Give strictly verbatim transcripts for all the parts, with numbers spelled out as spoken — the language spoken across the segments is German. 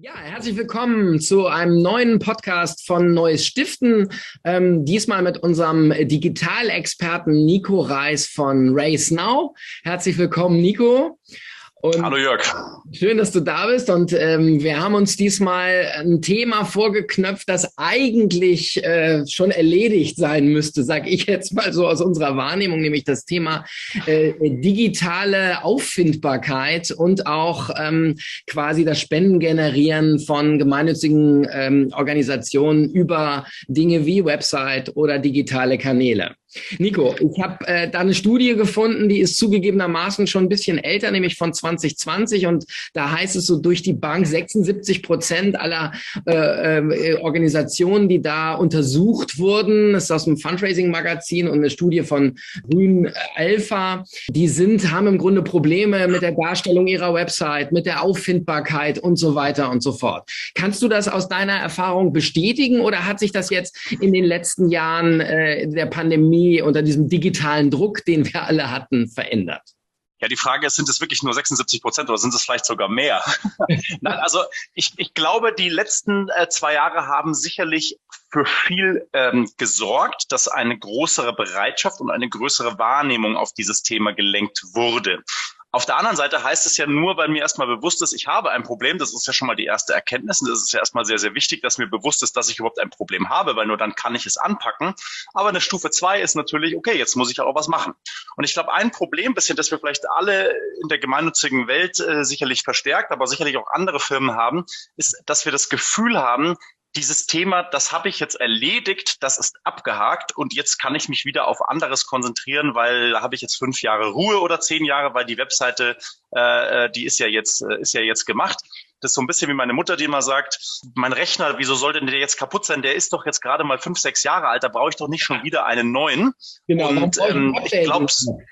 Ja, herzlich willkommen zu einem neuen Podcast von Neues Stiften. Ähm, diesmal mit unserem Digitalexperten Nico Reis von Race Now. Herzlich willkommen, Nico. Und hallo Jörg. Schön, dass du da bist, und ähm, wir haben uns diesmal ein Thema vorgeknöpft, das eigentlich äh, schon erledigt sein müsste, sag ich jetzt mal so aus unserer Wahrnehmung, nämlich das Thema äh, digitale Auffindbarkeit und auch ähm, quasi das Spendengenerieren von gemeinnützigen ähm, Organisationen über Dinge wie Website oder digitale Kanäle. Nico, ich habe äh, da eine Studie gefunden, die ist zugegebenermaßen schon ein bisschen älter, nämlich von zwanzig zwanzig, und da heißt es so durch die Bank, sechsundsiebzig Prozent aller äh, äh, Organisationen, die da untersucht wurden, das ist aus dem Fundraising-Magazin und eine Studie von Grün Alpha, die sind, haben im Grunde Probleme mit der Darstellung ihrer Website, mit der Auffindbarkeit und so weiter und so fort. Kannst du das aus deiner Erfahrung bestätigen, oder hat sich das jetzt in den letzten Jahren äh, der Pandemie unter diesem digitalen Druck, den wir alle hatten, verändert? Ja, die Frage ist, sind es wirklich nur sechsundsiebzig Prozent oder sind es vielleicht sogar mehr? Nein, also ich, ich glaube, die letzten äh, zwei Jahre haben sicherlich für viel ähm, gesorgt, dass eine größere Bereitschaft und eine größere Wahrnehmung auf dieses Thema gelenkt wurde. Auf der anderen Seite heißt es ja nur, weil mir erstmal bewusst ist, ich habe ein Problem. Das ist ja schon mal die erste Erkenntnis. Und das ist ja erstmal sehr, sehr wichtig, dass mir bewusst ist, dass ich überhaupt ein Problem habe, weil nur dann kann ich es anpacken. Aber eine Stufe zwei ist natürlich, okay, jetzt muss ich auch was machen. Und ich glaube, ein Problem, bisschen, das wir vielleicht alle in der gemeinnützigen Welt äh, sicherlich verstärkt, aber sicherlich auch andere Firmen haben, ist, dass wir das Gefühl haben, dieses Thema, das habe ich jetzt erledigt, das ist abgehakt und jetzt kann ich mich wieder auf anderes konzentrieren, weil da habe ich jetzt fünf Jahre Ruhe oder zehn Jahre, weil die Webseite, äh, die ist ja jetzt, äh, ist ja jetzt gemacht. Das ist so ein bisschen wie meine Mutter, die immer sagt, mein Rechner, wieso soll denn der jetzt kaputt sein? Der ist doch jetzt gerade mal fünf, sechs Jahre alt, da brauche ich doch nicht schon wieder einen neuen. Genau, und ähm, ich glaube,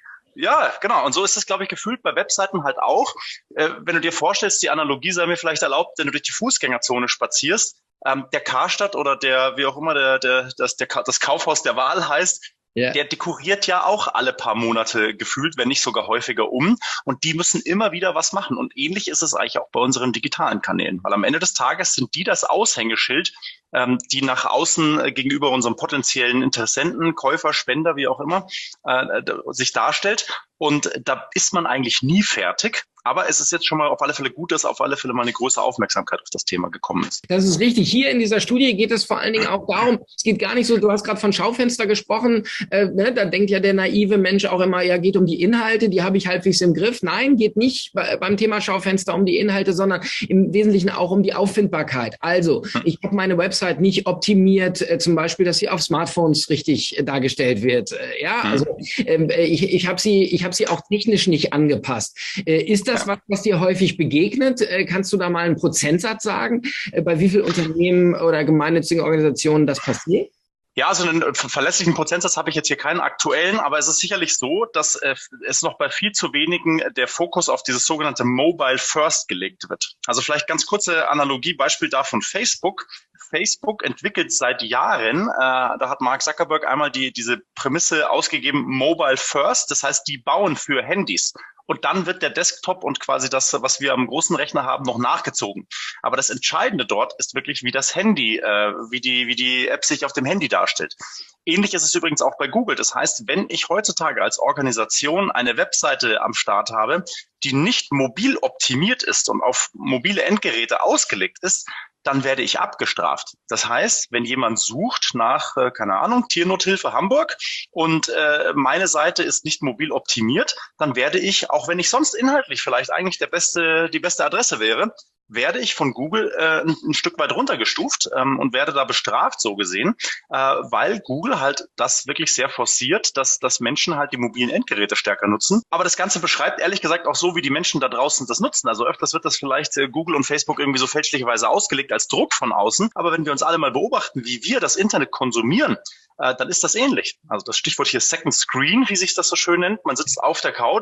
ja, genau. Und so ist es, glaube ich, gefühlt bei Webseiten halt auch. Äh, wenn du dir vorstellst, die Analogie sei mir vielleicht erlaubt, wenn du durch die Fußgängerzone spazierst, ähm, der Karstadt oder der, wie auch immer der, der, das, der, das Kaufhaus der Wahl heißt, yeah. Der dekoriert ja auch alle paar Monate gefühlt, wenn nicht sogar häufiger um. Und die müssen immer wieder was machen. Und ähnlich ist es eigentlich auch bei unseren digitalen Kanälen. Weil am Ende des Tages sind die das Aushängeschild, ähm, die nach außen äh, gegenüber unseren potenziellen Interessenten, Käufer, Spender, wie auch immer, äh, sich darstellt. Und da ist man eigentlich nie fertig. Aber es ist jetzt schon mal auf alle Fälle gut, dass auf alle Fälle mal eine größere Aufmerksamkeit auf das Thema gekommen ist. Das ist richtig. Hier in dieser Studie geht es vor allen Dingen auch darum, es geht gar nicht so, du hast gerade von Schaufenster gesprochen, äh, ne, da denkt ja der naive Mensch auch immer, ja, geht um die Inhalte, die habe ich halbwegs im Griff. Nein, geht nicht bei, beim Thema Schaufenster um die Inhalte, sondern im Wesentlichen auch um die Auffindbarkeit. Also, ich habe meine Website nicht optimiert, äh, zum Beispiel, dass sie auf Smartphones richtig äh, dargestellt wird. Äh, ja, also äh, ich, ich habe sie, ich habe sie auch technisch nicht angepasst. Äh, ist das was, was dir häufig begegnet? Äh, kannst du da mal einen Prozentsatz sagen, äh, bei wie vielen Unternehmen oder gemeinnützigen Organisationen das passiert? Ja, also einen verlässlichen Prozentsatz habe ich jetzt hier keinen aktuellen, aber es ist sicherlich so, dass äh, es noch bei viel zu wenigen der Fokus auf dieses sogenannte Mobile First gelegt wird. Also vielleicht ganz kurze Analogie, Beispiel davon Facebook. Facebook entwickelt seit Jahren, äh, da hat Mark Zuckerberg einmal die diese Prämisse ausgegeben, Mobile First, das heißt, die bauen für Handys. Und dann wird der Desktop und quasi das, was wir am großen Rechner haben, noch nachgezogen. Aber das Entscheidende dort ist wirklich, wie das Handy, äh, wie die, wie die App sich auf dem Handy darstellt. Ähnlich ist es übrigens auch bei Google. Das heißt, wenn ich heutzutage als Organisation eine Webseite am Start habe, die nicht mobil optimiert ist und auf mobile Endgeräte ausgelegt ist, dann werde ich abgestraft. Das heißt, wenn jemand sucht nach, äh, keine Ahnung, Tiernothilfe Hamburg und äh, meine Seite ist nicht mobil optimiert, dann werde ich, auch wenn ich sonst inhaltlich vielleicht eigentlich der beste, die beste Adresse wäre, werde ich von Google äh, ein, ein Stück weit runtergestuft ähm, und werde da bestraft, so gesehen, äh, weil Google halt das wirklich sehr forciert, dass, dass Menschen halt die mobilen Endgeräte stärker nutzen. Aber das Ganze beschreibt ehrlich gesagt auch so, wie die Menschen da draußen das nutzen. Also öfters wird das vielleicht äh, Google und Facebook irgendwie so fälschlicherweise ausgelegt als Druck von außen. Aber wenn wir uns alle mal beobachten, wie wir das Internet konsumieren, äh, dann ist das ähnlich. Also das Stichwort hier Second Screen, wie sich das so schön nennt. Man sitzt auf der Couch,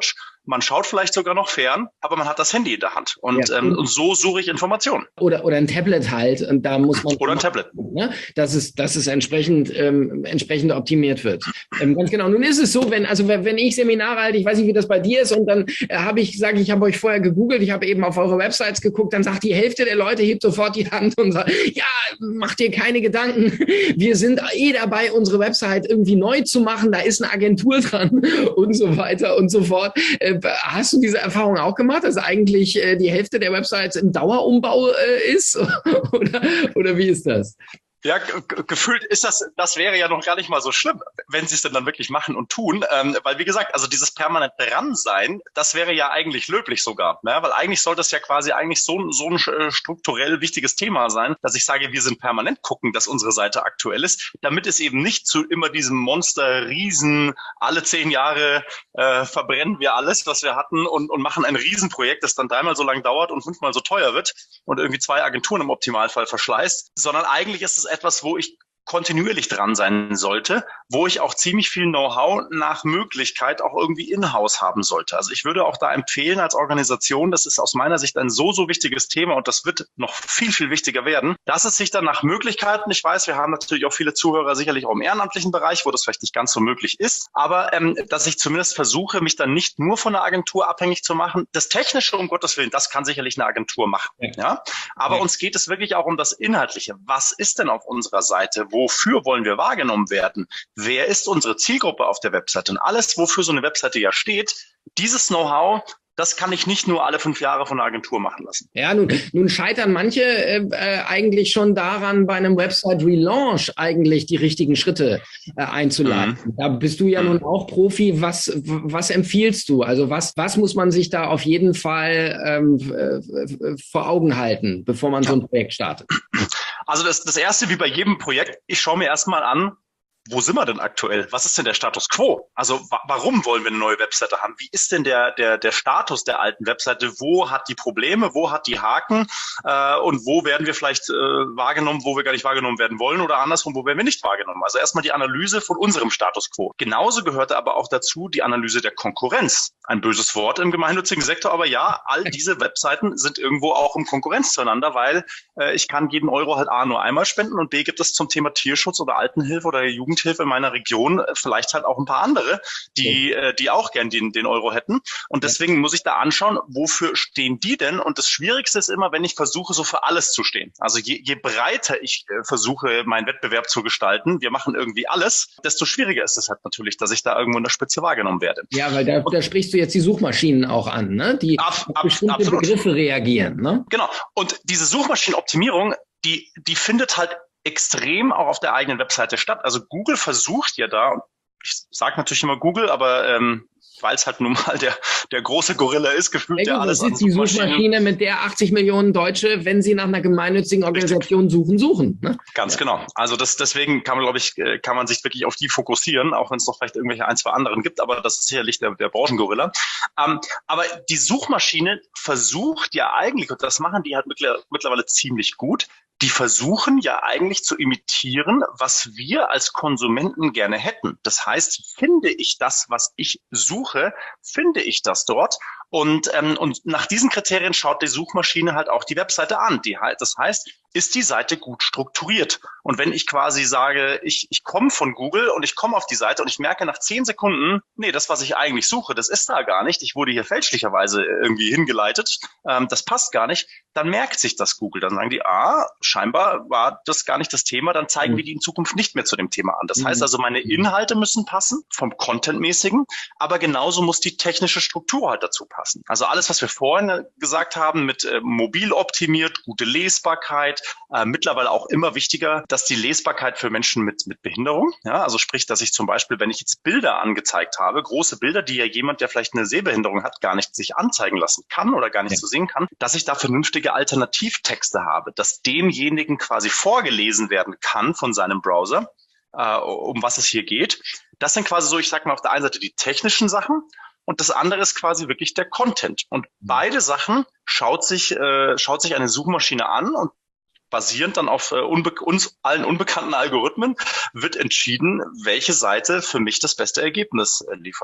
man schaut vielleicht sogar noch fern, aber man hat das Handy in der Hand. Und, ja. ähm, und so suche ich Informationen. Oder, oder ein Tablet halt. Und da muss man. Oder ein Tablet. Ne, dass es, dass es entsprechend, ähm, entsprechend optimiert wird. Ähm, ganz genau. Nun ist es so, wenn, also wenn ich Seminare halte, ich weiß nicht, wie das bei dir ist, und dann äh, habe ich gesagt, ich habe euch vorher gegoogelt, ich habe eben auf eure Websites geguckt, dann sagt die Hälfte der Leute, hebt sofort die Hand und sagt, ja, mach dir keine Gedanken. Wir sind eh dabei, unsere Website irgendwie neu zu machen. Da ist eine Agentur dran und so weiter und so fort. Äh, hast du diese Erfahrung auch gemacht, dass eigentlich äh, die Hälfte der Websites im Dauerumbau äh, ist? oder, oder wie ist das? Ja, g- gefühlt ist das, das wäre ja noch gar nicht mal so schlimm, wenn sie es denn dann wirklich machen und tun. Ähm, weil, wie gesagt, also dieses permanent dran sein, das wäre ja eigentlich löblich sogar. Ne? Weil eigentlich sollte es ja quasi eigentlich so, so ein äh, strukturell wichtiges Thema sein, dass ich sage, wir sind permanent gucken, dass unsere Seite aktuell ist, damit es eben nicht zu immer diesem Monster, Riesen, alle zehn Jahre äh, verbrennen wir alles, was wir hatten und, und machen ein Riesenprojekt, das dann dreimal so lang dauert und fünfmal so teuer wird und irgendwie zwei Agenturen im Optimalfall verschleißt, sondern eigentlich ist es etwas, wo ich kontinuierlich dran sein sollte, wo ich auch ziemlich viel Know-how nach Möglichkeit auch irgendwie in-house haben sollte. Also ich würde auch da empfehlen als Organisation, das ist aus meiner Sicht ein so, so wichtiges Thema und das wird noch viel, viel wichtiger werden, dass es sich dann nach Möglichkeiten, ich weiß, wir haben natürlich auch viele Zuhörer sicherlich auch im ehrenamtlichen Bereich, wo das vielleicht nicht ganz so möglich ist, aber ähm, dass ich zumindest versuche, mich dann nicht nur von der Agentur abhängig zu machen. Das Technische, um Gottes Willen, das kann sicherlich eine Agentur machen. Ja. Ja? Aber ja. Uns geht es wirklich auch um das Inhaltliche. Was ist denn auf unserer Seite? Wofür wollen wir wahrgenommen werden? Wer ist unsere Zielgruppe auf der Webseite? Und alles, wofür so eine Webseite ja steht, dieses Know-how, das kann ich nicht nur alle fünf Jahre von der Agentur machen lassen. Ja, nun, nun scheitern manche äh, eigentlich schon daran, bei einem Website-Relaunch eigentlich die richtigen Schritte äh, einzuleiten. Mhm. Da bist du ja mhm. nun auch Profi. Was, was empfiehlst du? Also was, was muss man sich da auf jeden Fall ähm, äh, vor Augen halten, bevor man ja. so ein Projekt startet? Also das, das Erste, wie bei jedem Projekt, ich schaue mir erstmal an, wo sind wir denn aktuell? Was ist denn der Status quo? Also wa- warum wollen wir eine neue Webseite haben? Wie ist denn der der der Status der alten Webseite? Wo hat die Probleme? Wo hat die Haken? Äh, und wo werden wir vielleicht äh, wahrgenommen, wo wir gar nicht wahrgenommen werden wollen? Oder andersrum, wo werden wir nicht wahrgenommen? Also erstmal die Analyse von unserem Status quo. Genauso gehört aber auch dazu die Analyse der Konkurrenz. Ein böses Wort im gemeinnützigen Sektor, aber ja, all diese Webseiten sind irgendwo auch in Konkurrenz zueinander, weil äh, ich kann jeden Euro halt A nur einmal spenden und B gibt es zum Thema Tierschutz oder Altenhilfe oder Jugend Hilfe in meiner Region vielleicht halt auch ein paar andere, die äh, die auch gern den, den Euro hätten. Und deswegen muss ich da anschauen, wofür stehen die denn? Und das Schwierigste ist immer, wenn ich versuche, so für alles zu stehen. Also je, je breiter ich äh, versuche, meinen Wettbewerb zu gestalten, wir machen irgendwie alles, desto schwieriger ist es halt natürlich, dass ich da irgendwo in der Spitze wahrgenommen werde. Ja, weil da, da sprichst du jetzt die Suchmaschinen auch an, ne? Die ab, auf bestimmte absolut. Begriffe reagieren, ne? Genau. Und diese Suchmaschinenoptimierung, die, die findet halt extrem auch auf der eigenen Webseite statt. Also Google versucht ja da, ich sage natürlich immer Google, aber ähm, weil es halt nun mal der der große Gorilla ist, gefühlt ja alles an Suchmaschinen. Die Suchmaschine, mit der achtzig Millionen Deutsche, wenn sie nach einer gemeinnützigen Organisation Richtig. suchen, suchen. Ne? Ganz ja. genau. Also das deswegen kann man, glaube ich, kann man sich wirklich auf die fokussieren, auch wenn es noch vielleicht irgendwelche ein, zwei anderen gibt, aber das ist sicherlich der, der Branchengorilla. Ähm, aber die Suchmaschine versucht ja eigentlich, und das machen die halt mittlerweile ziemlich gut, die versuchen ja eigentlich zu imitieren, was wir als Konsumenten gerne hätten. Das heißt, finde ich das, was ich suche, finde ich das dort. Und, ähm, und nach diesen Kriterien schaut die Suchmaschine halt auch die Webseite an. Die halt, das heißt, ist die Seite gut strukturiert? Und wenn ich quasi sage, ich, ich komme von Google und ich komme auf die Seite und ich merke nach zehn Sekunden, nee, das, was ich eigentlich suche, das ist da gar nicht. Ich wurde hier fälschlicherweise irgendwie hingeleitet. Ähm, das passt gar nicht. Dann merkt sich das Google. Dann sagen die, ah, scheinbar war das gar nicht das Thema. Dann zeigen mhm. wir die in Zukunft nicht mehr zu dem Thema an. Das mhm. heißt also, meine Inhalte müssen passen vom Contentmäßigen, aber genauso muss die technische Struktur halt dazu passen. Also alles, was wir vorhin gesagt haben, mit äh, mobil optimiert, gute Lesbarkeit, äh, mittlerweile auch immer wichtiger, dass die Lesbarkeit für Menschen mit mit Behinderung, ja, also sprich, dass ich zum Beispiel, wenn ich jetzt Bilder angezeigt habe, große Bilder, die ja jemand, der vielleicht eine Sehbehinderung hat, gar nicht sich anzeigen lassen kann oder gar nicht ja. so sehen kann, dass ich da vernünftige Alternativtexte habe, dass demjenigen quasi vorgelesen werden kann von seinem Browser, äh, um was es hier geht. Das sind quasi so, ich sag mal, auf der einen Seite die technischen Sachen, und das andere ist quasi wirklich der Content. Und beide Sachen schaut sich, äh, schaut sich eine Suchmaschine an und basierend dann auf äh, unbe- uns allen unbekannten Algorithmen wird entschieden, welche Seite für mich das beste Ergebnis äh, liefert.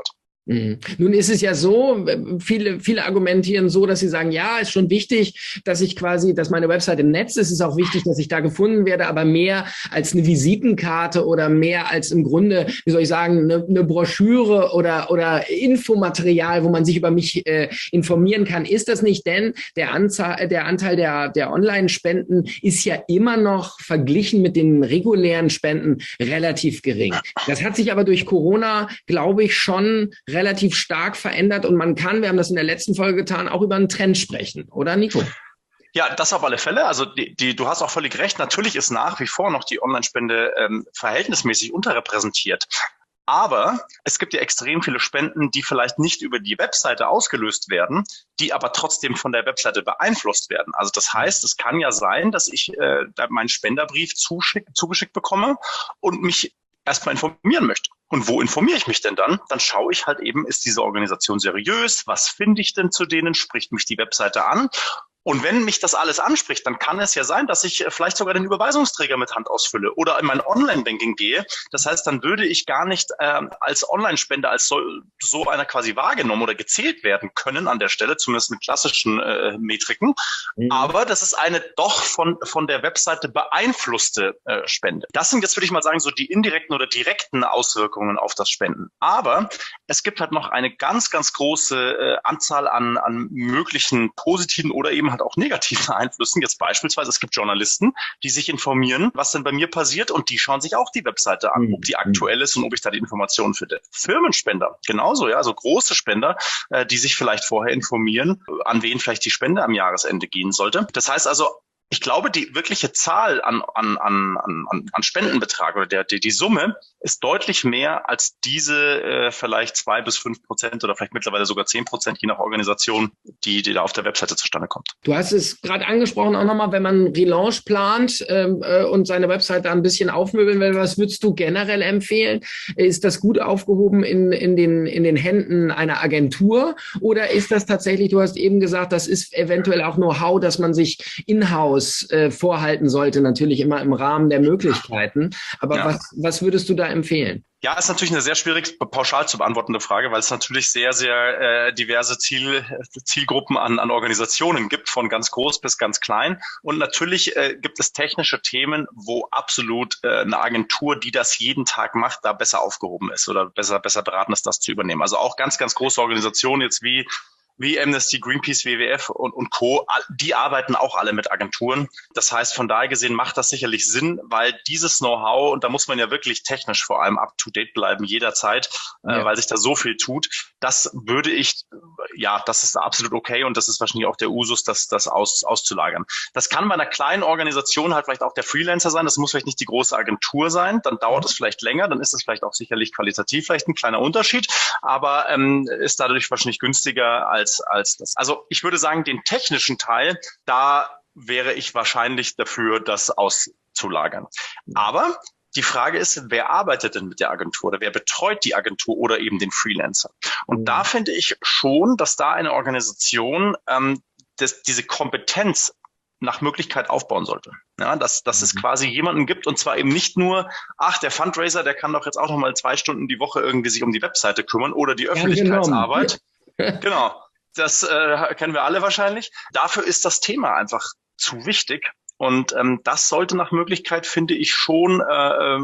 Mhm. Nun ist es ja so, viele, viele argumentieren so, dass sie sagen, ja, ist schon wichtig, dass ich quasi, dass meine Website im Netz ist, ist auch wichtig, dass ich da gefunden werde, aber mehr als eine Visitenkarte oder mehr als im Grunde, wie soll ich sagen, eine, eine Broschüre oder, oder Infomaterial, wo man sich über mich äh, informieren kann, ist das nicht, denn der Anzahl, der Anteil der, der Online-Spenden ist ja immer noch verglichen mit den regulären Spenden relativ gering. Das hat sich aber durch Corona, glaube ich, schon relativ stark verändert und man kann, wir haben das in der letzten Folge getan, auch über einen Trend sprechen, oder Nico? Ja, das auf alle Fälle. Also die, die, du hast auch völlig recht. Natürlich ist nach wie vor noch die Online-Spende ähm, verhältnismäßig unterrepräsentiert. Aber es gibt ja extrem viele Spenden, die vielleicht nicht über die Webseite ausgelöst werden, die aber trotzdem von der Webseite beeinflusst werden. Also das heißt, es kann ja sein, dass ich äh, meinen Spenderbrief zuschick, zugeschickt bekomme und mich erstmal informieren möchte. Und wo informiere ich mich denn dann? Dann schaue ich halt eben, ist diese Organisation seriös? Was finde ich denn zu denen? Spricht mich die Webseite an? Und wenn mich das alles anspricht, dann kann es ja sein, dass ich vielleicht sogar den Überweisungsträger mit Hand ausfülle oder in mein Online-Banking gehe. Das heißt, dann würde ich gar nicht ähm, als Online-Spender als so, so einer quasi wahrgenommen oder gezählt werden können an der Stelle, zumindest mit klassischen äh, Metriken. Mhm. Aber das ist eine doch von von der Webseite beeinflusste äh, Spende. Das sind jetzt, würde ich mal sagen, so die indirekten oder direkten Auswirkungen auf das Spenden. Aber es gibt halt noch eine ganz, ganz große äh, Anzahl an, an möglichen positiven oder eben halt auch negativen Einflüssen. Jetzt beispielsweise, es gibt Journalisten, die sich informieren, was denn bei mir passiert und die schauen sich auch die Webseite an, ob die aktuell ist und ob ich da die Informationen finde. Firmenspender, genauso, ja, also große Spender, äh, die sich vielleicht vorher informieren, an wen vielleicht die Spende am Jahresende gehen sollte. Das heißt also, ich glaube, die wirkliche Zahl an, an, an, an, an Spendenbetrag oder der, die, die Summe ist deutlich mehr als diese äh, vielleicht zwei bis fünf Prozent oder vielleicht mittlerweile sogar zehn Prozent, je nach Organisation, die, die da auf der Webseite zustande kommt. Du hast es gerade angesprochen, auch nochmal, wenn man Relaunch plant ähm, äh, und seine Webseite ein bisschen aufmöbeln will, was würdest du generell empfehlen? Ist das gut aufgehoben in, in, den, in den Händen einer Agentur oder ist das tatsächlich, du hast eben gesagt, das ist eventuell auch Know-how, dass man sich in-house Äh, vorhalten sollte, natürlich immer im Rahmen der Möglichkeiten. Aber ja. was, was würdest du da empfehlen? Ja, ist natürlich eine sehr schwierig, pauschal zu beantwortende Frage, weil es natürlich sehr, sehr äh, diverse Ziel, Zielgruppen an, an Organisationen gibt, von ganz groß bis ganz klein. Und natürlich äh, gibt es technische Themen, wo absolut äh, eine Agentur, die das jeden Tag macht, da besser aufgehoben ist oder besser, besser beraten ist, das zu übernehmen. Also auch ganz, ganz große Organisationen jetzt wie wie Amnesty, Greenpeace, W W F und, und Co., die arbeiten auch alle mit Agenturen. Das heißt, von daher gesehen macht das sicherlich Sinn, weil dieses Know-how, und da muss man ja wirklich technisch vor allem up-to-date bleiben, jederzeit, ja. äh, weil sich da so viel tut, das würde ich, ja, das ist absolut okay und das ist wahrscheinlich auch der Usus, das, das aus, auszulagern. Das kann bei einer kleinen Organisation halt vielleicht auch der Freelancer sein, das muss vielleicht nicht die große Agentur sein, dann dauert es vielleicht länger, dann ist es vielleicht auch sicherlich qualitativ vielleicht ein kleiner Unterschied, aber ähm, ist dadurch wahrscheinlich günstiger als Als, als das. Also ich würde sagen, den technischen Teil, da wäre ich wahrscheinlich dafür, das auszulagern. Aber die Frage ist, wer arbeitet denn mit der Agentur oder wer betreut die Agentur oder eben den Freelancer? Und mhm. da finde ich schon, dass da eine Organisation ähm, das, diese Kompetenz nach Möglichkeit aufbauen sollte. Ja, dass, dass es quasi jemanden gibt und zwar eben nicht nur, ach, der Fundraiser, der kann doch jetzt auch noch mal zwei Stunden die Woche irgendwie sich um die Webseite kümmern oder die Öffentlichkeitsarbeit. Ja, genau. genau. Das äh, kennen wir alle wahrscheinlich. Dafür ist das Thema einfach zu wichtig. Und ähm, das sollte nach Möglichkeit, finde ich, schon äh,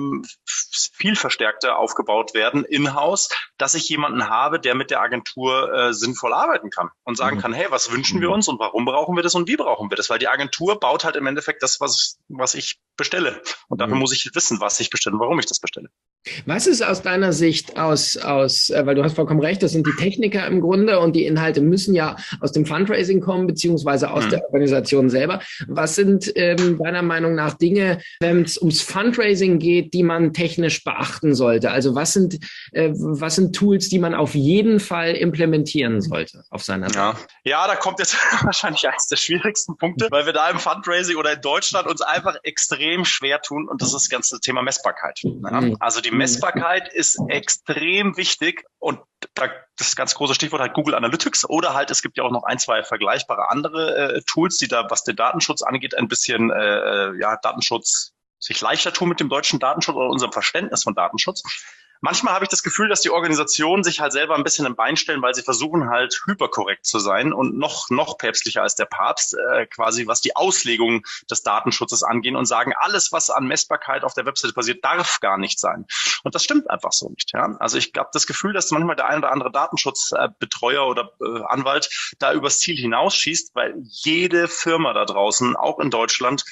viel verstärkter aufgebaut werden in-house, dass ich jemanden habe, der mit der Agentur äh, sinnvoll arbeiten kann und sagen kann, hey, was wünschen wir uns und warum brauchen wir das und wie brauchen wir das? Weil die Agentur baut halt im Endeffekt das, was, was ich bestelle. Und dafür muss ich wissen, was ich bestelle und warum ich das bestelle. Was ist aus deiner Sicht aus, aus, äh, weil du hast vollkommen recht, das sind die Techniker im Grunde und die Inhalte müssen ja aus dem Fundraising kommen, beziehungsweise aus mhm. der Organisation selber. Was sind ähm, deiner Meinung nach Dinge, wenn es ums Fundraising geht, die man technisch beachten sollte? Also was sind, äh, was sind Tools, die man auf jeden Fall implementieren sollte auf seiner Seite? Ja, ja, da kommt jetzt wahrscheinlich eines der schwierigsten Punkte, weil wir da im Fundraising oder in Deutschland uns einfach extrem schwer tun und das ist das ganze Thema Messbarkeit. Ja? Mhm. Also die Messbarkeit ist extrem wichtig und da, das ganz große Stichwort halt Google Analytics oder halt, es gibt ja auch noch ein, zwei vergleichbare andere äh, Tools, die da, was den Datenschutz angeht, ein bisschen, äh, ja, Datenschutz sich leichter tun mit dem deutschen Datenschutz oder unserem Verständnis von Datenschutz. Manchmal habe ich das Gefühl, dass die Organisationen sich halt selber ein bisschen im Bein stellen, weil sie versuchen halt hyperkorrekt zu sein und noch noch päpstlicher als der Papst, äh, quasi was die Auslegung des Datenschutzes angehen und sagen, alles, was an Messbarkeit auf der Webseite passiert, darf gar nicht sein. Und das stimmt einfach so nicht. Ja? Also ich habe das Gefühl, dass manchmal der ein oder andere Datenschutzbetreuer oder äh, Anwalt da übers Ziel hinausschießt, weil jede Firma da draußen, auch in Deutschland,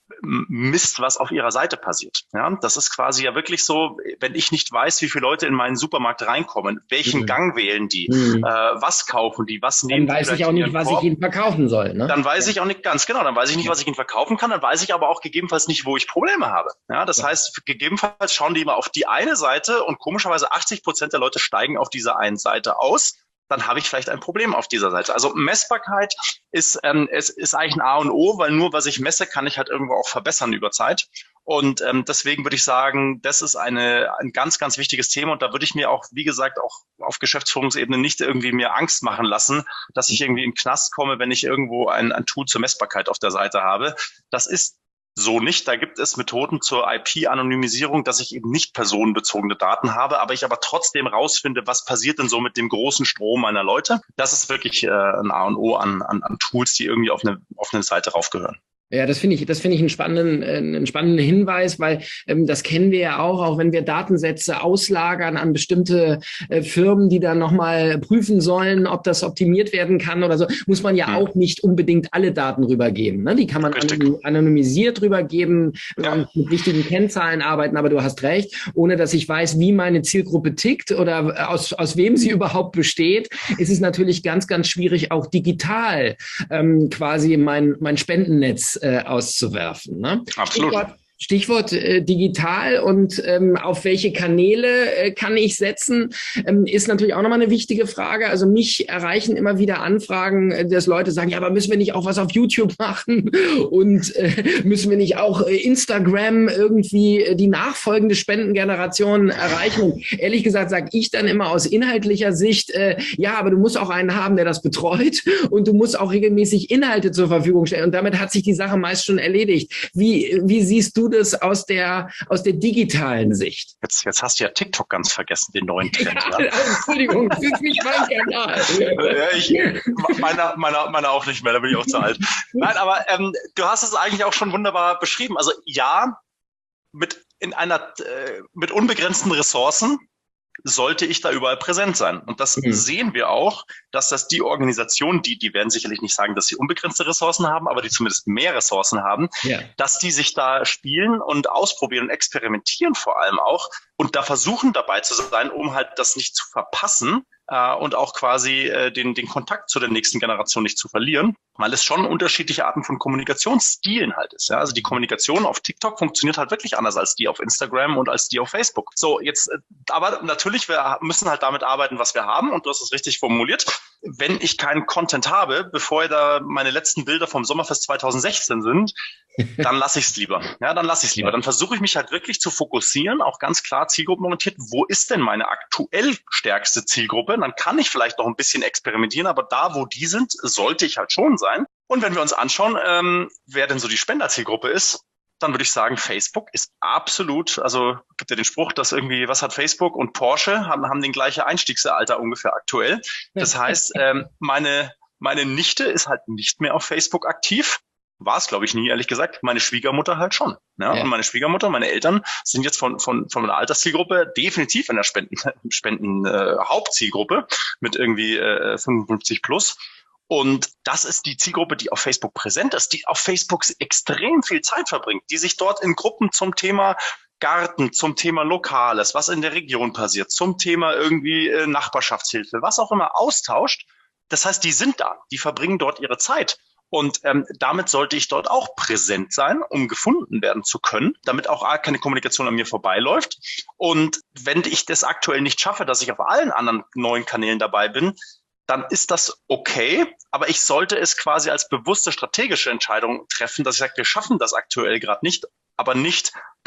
misst, was auf ihrer Seite passiert. Ja, das ist quasi ja wirklich so, wenn ich nicht weiß, wie viele Leute in meinen Supermarkt reinkommen, welchen mhm. Gang wählen die, mhm. äh, was kaufen die, was nehmen die. Dann weiß ich auch nicht, was Korb, ich ihnen verkaufen soll. Ne? Dann weiß ja. ich auch nicht, ganz genau, dann weiß ich nicht, was ich ihnen verkaufen kann, dann weiß ich aber auch gegebenenfalls nicht, wo ich Probleme habe. Ja, das ja. heißt, gegebenenfalls schauen die immer auf die eine Seite und komischerweise achtzig Prozent der Leute steigen auf dieser einen Seite aus. Dann habe ich vielleicht ein Problem auf dieser Seite. Also Messbarkeit ist, ähm, es ist eigentlich ein A und O, weil nur was ich messe, kann ich halt irgendwo auch verbessern über Zeit. Und ähm, deswegen würde ich sagen, das ist eine ein ganz, ganz wichtiges Thema. Und da würde ich mir auch, wie gesagt, auch auf Geschäftsführungsebene nicht irgendwie mir Angst machen lassen, dass ich irgendwie in den Knast komme, wenn ich irgendwo ein, ein Tool zur Messbarkeit auf der Seite habe. Das ist so nicht. Da gibt es Methoden zur I P-Anonymisierung, dass ich eben nicht personenbezogene Daten habe, aber ich aber trotzdem rausfinde, was passiert denn so mit dem großen Strom meiner Leute. Das ist wirklich äh, ein A und O an, an, an Tools, die irgendwie auf eine, auf eine Seite raufgehören. Ja, das finde ich, das finde ich einen spannenden, einen spannenden Hinweis, weil ähm, das kennen wir ja auch, auch wenn wir Datensätze auslagern an bestimmte äh, Firmen, die dann nochmal prüfen sollen, ob das optimiert werden kann oder so, muss man ja hm. auch nicht unbedingt alle Daten rübergeben. Ne? Die kann man Richtig. anonymisiert rübergeben, ja. und mit wichtigen Kennzahlen arbeiten, aber du hast recht, ohne dass ich weiß, wie meine Zielgruppe tickt oder aus, aus wem sie überhaupt besteht, ist es natürlich ganz, ganz schwierig, auch digital ähm, quasi mein, mein Spendennetz Äh, auszuwerfen. Ne? Absolut. Stichwort, Stichwort äh, digital und ähm, auf welche Kanäle äh, kann ich setzen, ähm, ist natürlich auch nochmal eine wichtige Frage. Also mich erreichen immer wieder Anfragen, äh, dass Leute sagen, ja, aber müssen wir nicht auch was auf YouTube machen und äh, müssen wir nicht auch äh, Instagram irgendwie äh, die nachfolgende Spendengeneration erreichen? Und ehrlich gesagt sage ich dann immer aus inhaltlicher Sicht, äh, ja, aber du musst auch einen haben, der das betreut und du musst auch regelmäßig Inhalte zur Verfügung stellen. Und damit hat sich die Sache meist schon erledigt. Wie, wie siehst du das aus der, aus der digitalen Sicht? Jetzt, jetzt hast du ja TikTok ganz vergessen, den neuen Trend. Ja, ja. Entschuldigung, das ist nicht mein Kanal. Ja, ich, meiner, meiner, meiner auch nicht mehr, da bin ich auch zu alt. Nein, aber ähm, du hast es eigentlich auch schon wunderbar beschrieben. Also ja, mit, in einer, äh, mit unbegrenzten Ressourcen sollte ich da überall präsent sein. Und das mhm. sehen wir auch, dass das die Organisationen, die, die werden sicherlich nicht sagen, dass sie unbegrenzte Ressourcen haben, aber die zumindest mehr Ressourcen haben, ja. dass die sich da spielen und ausprobieren und experimentieren vor allem auch und da versuchen dabei zu sein, um halt das nicht zu verpassen, äh, und auch quasi äh, den, den Kontakt zu der nächsten Generation nicht zu verlieren, weil es schon unterschiedliche Arten von Kommunikationsstilen halt ist. Ja? Also die Kommunikation auf TikTok funktioniert halt wirklich anders als die auf Instagram und als die auf Facebook. So, jetzt, äh, aber natürlich, wir müssen halt damit arbeiten, was wir haben, und du hast es richtig formuliert. Wenn ich keinen Content habe, bevor da meine letzten Bilder vom Sommerfest zwanzig sechzehn sind, dann lasse ich es lieber. Ja, dann lasse ich es lieber. Dann versuche ich mich halt wirklich zu fokussieren, auch ganz klar zielgruppenorientiert. Wo ist denn meine aktuell stärkste Zielgruppe? Dann kann ich vielleicht noch ein bisschen experimentieren, aber da, wo die sind, sollte ich halt schon sein. Und wenn wir uns anschauen, ähm, wer denn so die Spenderzielgruppe ist, dann würde ich sagen, Facebook ist absolut, also gibt ja den Spruch, dass irgendwie, was hat Facebook und Porsche haben, haben den gleichen Einstiegsalter ungefähr aktuell. Das heißt, ähm, meine, meine Nichte ist halt nicht mehr auf Facebook aktiv. War es, glaube ich, nie, ehrlich gesagt. Meine Schwiegermutter halt schon. Ja? Ja. Und meine Schwiegermutter, meine Eltern sind jetzt von, von, von einer Alterszielgruppe definitiv in der Spenden, Spenden äh, Hauptzielgruppe mit irgendwie äh, fünfundfünfzig plus. Und das ist die Zielgruppe, die auf Facebook präsent ist, die auf Facebook extrem viel Zeit verbringt, die sich dort in Gruppen zum Thema Garten, zum Thema Lokales, was in der Region passiert, zum Thema irgendwie äh, Nachbarschaftshilfe, was auch immer austauscht. Das heißt, die sind da, die verbringen dort ihre Zeit. Und ähm, damit sollte ich dort auch präsent sein, um gefunden werden zu können, damit auch keine Kommunikation an mir vorbeiläuft. Und wenn ich das aktuell nicht schaffe, dass ich auf allen anderen neuen Kanälen dabei bin, dann ist das okay, aber ich sollte es quasi als bewusste strategische Entscheidung treffen, dass ich sage, wir schaffen das aktuell gerade nicht, aber nicht,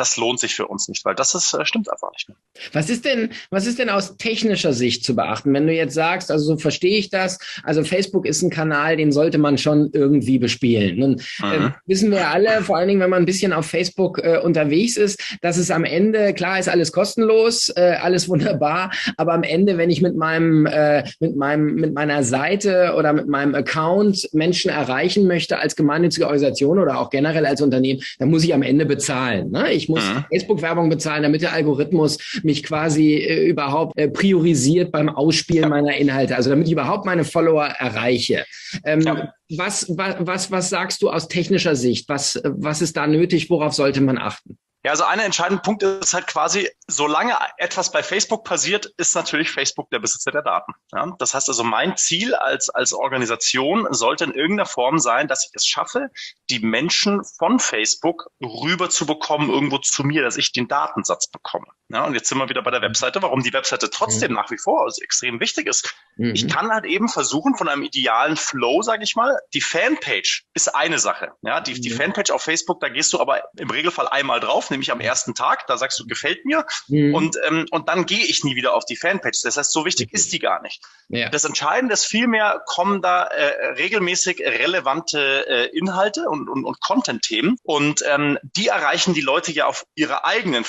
das lohnt sich für uns nicht, weil das ist, äh, stimmt einfach nicht mehr. Was ist denn, was ist denn aus technischer Sicht zu beachten, wenn du jetzt sagst, also so verstehe ich das, also Facebook ist ein Kanal, den sollte man schon irgendwie bespielen. Nun mhm. äh, wissen wir alle, vor allen Dingen, wenn man ein bisschen auf Facebook äh, unterwegs ist, dass es am Ende, klar ist alles kostenlos, äh, alles wunderbar, aber am Ende, wenn ich mit meinem, äh, mit meinem, mit meiner Seite oder mit meinem Account Menschen erreichen möchte als gemeinnützige Organisation oder auch generell als Unternehmen, dann muss ich am Ende bezahlen. Ne? Ich muss mhm. Facebook-Werbung bezahlen, damit der Algorithmus mich quasi äh, überhaupt äh, priorisiert beim Ausspielen ja. meiner Inhalte, also damit ich überhaupt meine Follower erreiche. Ähm, ja. was, was, was, was sagst du aus technischer Sicht? Was, was ist da nötig? Worauf sollte man achten? Ja, also ein entscheidender Punkt ist halt quasi, solange etwas bei Facebook passiert, ist natürlich Facebook der Besitzer der Daten. Ja, das heißt also, mein Ziel als, als Organisation sollte in irgendeiner Form sein, dass ich es schaffe, die Menschen von Facebook rüber zu bekommen, irgendwo zu mir, dass ich den Datensatz bekomme. Ja, und jetzt sind wir wieder bei der Webseite, warum die Webseite trotzdem mhm. nach wie vor also extrem wichtig ist. Mhm. Ich kann halt eben versuchen, von einem idealen Flow, sage ich mal, die Fanpage ist eine Sache. Ja, die, mhm. die Fanpage auf Facebook, da gehst du aber im Regelfall einmal drauf, nämlich am ersten Tag, da sagst du, gefällt mir, mhm. und ähm, und dann gehe ich nie wieder auf die Fanpage. Das heißt, so wichtig ist die gar nicht. Ja. Das Entscheidende ist vielmehr, kommen da äh, regelmäßig relevante äh, Inhalte und, und, und Content-Themen, und ähm, die erreichen die Leute ja auf ihre eigenen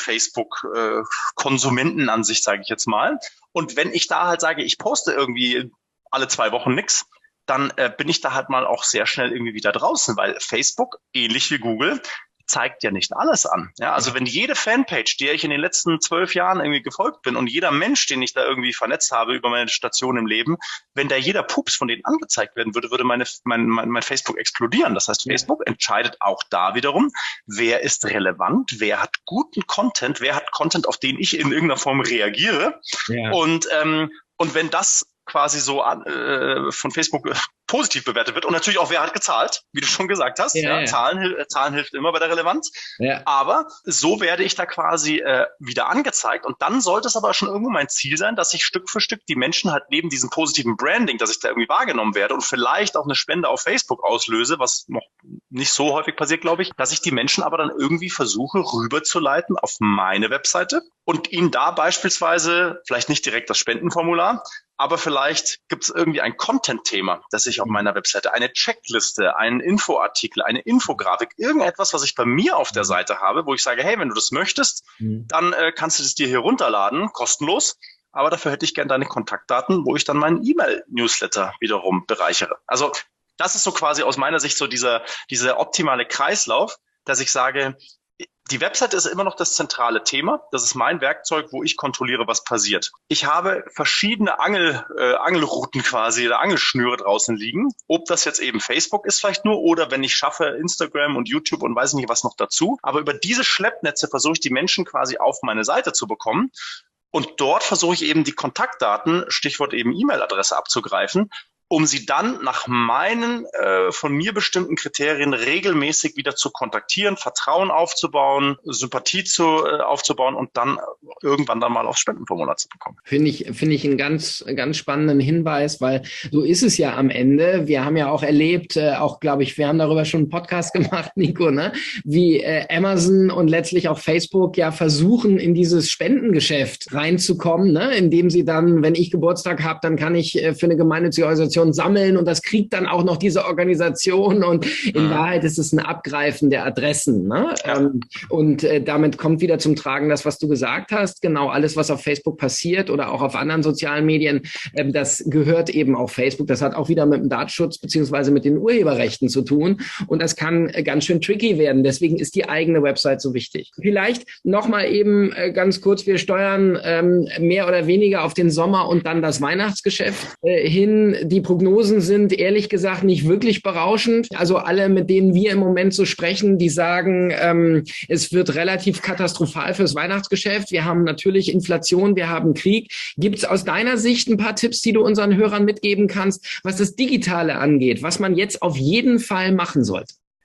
Facebook-Konsumentenansicht, sage ich jetzt mal. Und wenn ich da halt sage, ich poste irgendwie alle zwei Wochen nix, dann äh, bin ich da halt mal auch sehr schnell irgendwie wieder draußen, weil Facebook, ähnlich wie Google, zeigt ja nicht alles an. Ja, also wenn jede Fanpage, der ich in den letzten zwölf Jahren irgendwie gefolgt bin, und jeder Mensch, den ich da irgendwie vernetzt habe über meine Station im Leben, wenn da jeder Pups von denen angezeigt werden würde, würde meine, mein, mein, mein Facebook explodieren. Das heißt, Facebook entscheidet auch da wiederum, wer ist relevant, wer hat guten Content, wer hat Content, auf den ich in irgendeiner Form reagiere. Ja. Und, ähm, und wenn das quasi so äh, von Facebook äh, positiv bewertet wird, und natürlich auch, wer hat gezahlt, wie du schon gesagt hast. Ja, ja, ja. Zahlen, äh, Zahlen hilft immer bei der Relevanz. Ja. Aber so werde ich da quasi äh, wieder angezeigt, und dann sollte es aber schon irgendwo mein Ziel sein, dass ich Stück für Stück die Menschen halt neben diesem positiven Branding, dass ich da irgendwie wahrgenommen werde und vielleicht auch eine Spende auf Facebook auslöse, was noch nicht so häufig passiert, glaube ich, dass ich die Menschen aber dann irgendwie versuche rüberzuleiten auf meine Webseite und ihnen da beispielsweise, vielleicht nicht direkt das Spendenformular, aber vielleicht gibt es irgendwie ein Content-Thema, das ich auf meiner Webseite, eine Checkliste, einen Infoartikel, eine Infografik, irgendetwas, was ich bei mir auf der Seite habe, wo ich sage, hey, wenn du das möchtest, mhm. dann äh, kannst du das dir hier runterladen, kostenlos. Aber dafür hätte ich gerne deine Kontaktdaten, wo ich dann meinen E-Mail-Newsletter wiederum bereichere. Also das ist so quasi aus meiner Sicht so dieser, dieser optimale Kreislauf, dass ich sage, die Website ist immer noch das zentrale Thema. Das ist mein Werkzeug, wo ich kontrolliere, was passiert. Ich habe verschiedene Angel, äh, Angelrouten quasi oder Angelschnüre draußen liegen. Ob das jetzt eben Facebook ist vielleicht nur, oder wenn ich schaffe, Instagram und YouTube und weiß nicht was noch dazu. Aber über diese Schleppnetze versuche ich die Menschen quasi auf meine Seite zu bekommen. Und dort versuche ich eben die Kontaktdaten, Stichwort eben E-Mail-Adresse, abzugreifen, um sie dann nach meinen äh, von mir bestimmten Kriterien regelmäßig wieder zu kontaktieren, Vertrauen aufzubauen, Sympathie zu, äh, aufzubauen und dann irgendwann dann mal aufs Spendenformular zu bekommen. Finde ich, finde ich einen ganz, ganz spannenden Hinweis, weil so ist es ja am Ende. Wir haben ja auch erlebt, äh, auch glaube ich, wir haben darüber schon einen Podcast gemacht, Nico, ne? wie äh, Amazon und letztlich auch Facebook ja versuchen, in dieses Spendengeschäft reinzukommen, ne? indem sie dann, wenn ich Geburtstag habe, dann kann ich äh, für eine gemeinnützige Organisation sammeln, und das kriegt dann auch noch diese Organisation, und in mhm. Wahrheit ist es ein Abgreifen der Adressen. Ne? Ja. Ähm, und äh, damit kommt wieder zum Tragen das, was du gesagt hast. Genau, alles, was auf Facebook passiert oder auch auf anderen sozialen Medien, äh, das gehört eben auf Facebook. Das hat auch wieder mit dem Datenschutz beziehungsweise mit den Urheberrechten zu tun, und das kann äh, ganz schön tricky werden. Deswegen ist die eigene Website so wichtig. Vielleicht nochmal eben äh, ganz kurz, wir steuern ähm, mehr oder weniger auf den Sommer und dann das Weihnachtsgeschäft äh, hin. Die Prognosen sind ehrlich gesagt nicht wirklich berauschend. Also alle, mit denen wir im Moment so sprechen, die sagen, ähm, es wird relativ katastrophal fürs Weihnachtsgeschäft. Wir haben natürlich Inflation, wir haben Krieg. Gibt es aus deiner Sicht ein paar Tipps, die du unseren Hörern mitgeben kannst, was das Digitale angeht, was man jetzt auf jeden Fall machen sollte?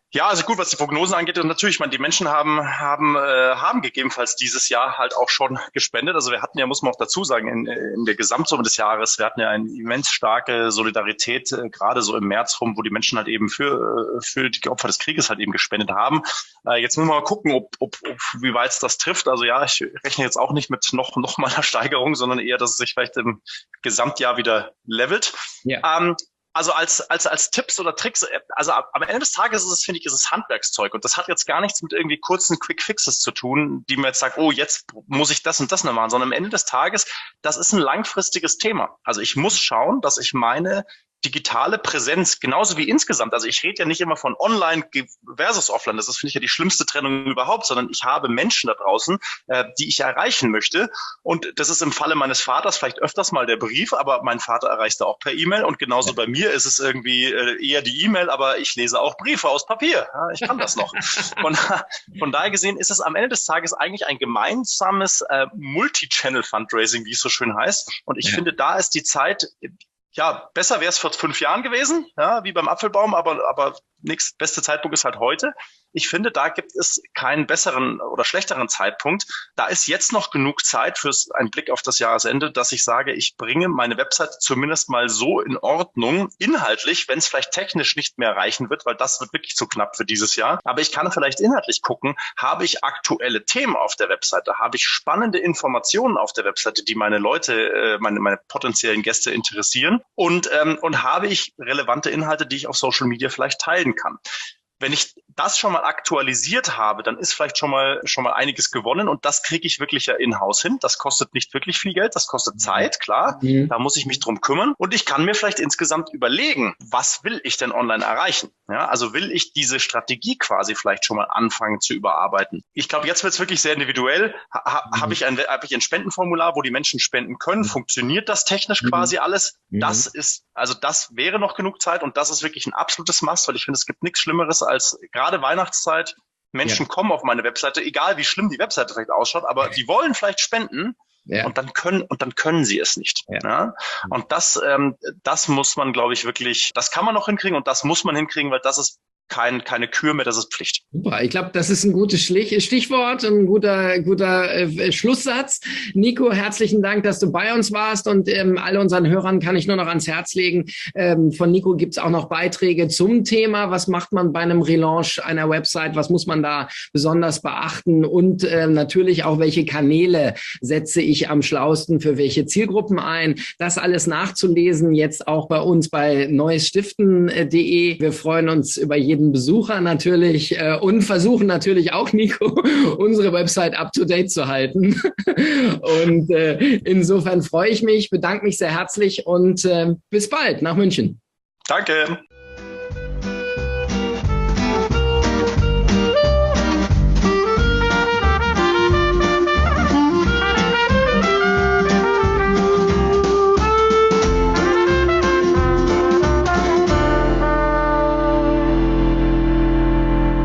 Ja, also gut, was die Prognosen angeht, und natürlich, ich meine, die Menschen haben haben äh, haben gegebenenfalls dieses Jahr halt auch schon gespendet. Also wir hatten ja, muss man auch dazu sagen, in, in der Gesamtsumme des Jahres, wir hatten ja eine immens starke Solidarität, äh, gerade so im März rum, wo die Menschen halt eben für für die Opfer des Krieges halt eben gespendet haben. Äh, jetzt müssen wir mal gucken, ob, ob, ob wie weit es das trifft. Also ja, ich rechne jetzt auch nicht mit noch noch mal einer Steigerung, sondern eher, dass es sich vielleicht im Gesamtjahr wieder levelt. Ja. Ähm, Also als, als, als Tipps oder Tricks, also am Ende des Tages ist es, finde ich, ist es Handwerkszeug. Und das hat jetzt gar nichts mit irgendwie kurzen Quick Fixes zu tun, die mir jetzt sagt, oh, jetzt muss ich das und das noch machen, sondern am Ende des Tages, das ist ein langfristiges Thema. Also ich muss schauen, dass ich meine digitale Präsenz, genauso wie insgesamt. Also ich rede ja nicht immer von Online versus Offline. Das ist, finde ich, ja die schlimmste Trennung überhaupt, sondern ich habe Menschen da draußen, äh, die ich erreichen möchte. Und das ist im Falle meines Vaters vielleicht öfters mal der Brief, aber mein Vater erreicht er auch per E-Mail. Und genauso bei mir ist es irgendwie äh, eher die E-Mail, aber ich lese auch Briefe aus Papier. Ja, ich kann das noch. Von, von daher gesehen ist es am Ende des Tages eigentlich ein gemeinsames äh, Multi-Channel-Fundraising, wie es so schön heißt. Und ich ja. finde, da ist die Zeit, ja, besser wäre es vor fünf Jahren gewesen, ja, wie beim Apfelbaum, aber, aber nächster beste Zeitpunkt ist halt heute. Ich finde, da gibt es keinen besseren oder schlechteren Zeitpunkt. Da ist jetzt noch genug Zeit fürs einen Blick auf das Jahresende, dass ich sage, ich bringe meine Website zumindest mal so in Ordnung, inhaltlich, wenn es vielleicht technisch nicht mehr reichen wird, weil das wird wirklich zu knapp für dieses Jahr. Aber ich kann vielleicht inhaltlich gucken, habe ich aktuelle Themen auf der Webseite, habe ich spannende Informationen auf der Webseite, die meine Leute, meine, meine potenziellen Gäste interessieren und, ähm, und habe ich relevante Inhalte, die ich auf Social Media vielleicht teilen kann. Wenn ich das schon mal aktualisiert habe, dann ist vielleicht schon mal schon mal einiges gewonnen und das kriege ich wirklich ja in-house hin. Das kostet nicht wirklich viel Geld, das kostet Zeit, klar. Mhm. Da muss ich mich drum kümmern und ich kann mir vielleicht insgesamt überlegen, was will ich denn online erreichen? Ja, also will ich diese Strategie quasi vielleicht schon mal anfangen zu überarbeiten. Ich glaube, jetzt wird es wirklich sehr individuell. Ha, mhm. Habe ich ein habe ich ein Spendenformular, wo die Menschen spenden können? Funktioniert das technisch mhm. quasi alles? Mhm. Das ist also das wäre noch genug Zeit und das ist wirklich ein absolutes Must, weil ich finde, es gibt nichts Schlimmeres als gerade Weihnachtszeit. Menschen ja. kommen auf meine Webseite, egal wie schlimm die Webseite vielleicht ausschaut, aber die wollen vielleicht spenden ja. und dann können und dann können sie es nicht. Ja. Ja? Und das, ähm, das muss man, glaube ich, wirklich, das kann man noch hinkriegen und das muss man hinkriegen, weil das ist kein, keine Kür mehr, das ist Pflicht. Super, ich glaube, das ist ein gutes Stichwort, ein guter, guter äh, Schlusssatz. Nico, herzlichen Dank, dass du bei uns warst und ähm, alle unseren Hörern kann ich nur noch ans Herz legen. Ähm, von Nico gibt's auch noch Beiträge zum Thema, was macht man bei einem Relaunch einer Website, was muss man da besonders beachten und äh, natürlich auch, welche Kanäle setze ich am schlausten für welche Zielgruppen ein. Das alles nachzulesen, jetzt auch bei uns bei neuesstiften punkt de. Wir freuen uns über jeden Besucher natürlich äh, und versuchen natürlich auch, Nico, unsere Website up-to-date zu halten. Und äh, insofern freue ich mich, bedanke mich sehr herzlich und äh, bis bald nach München. Danke.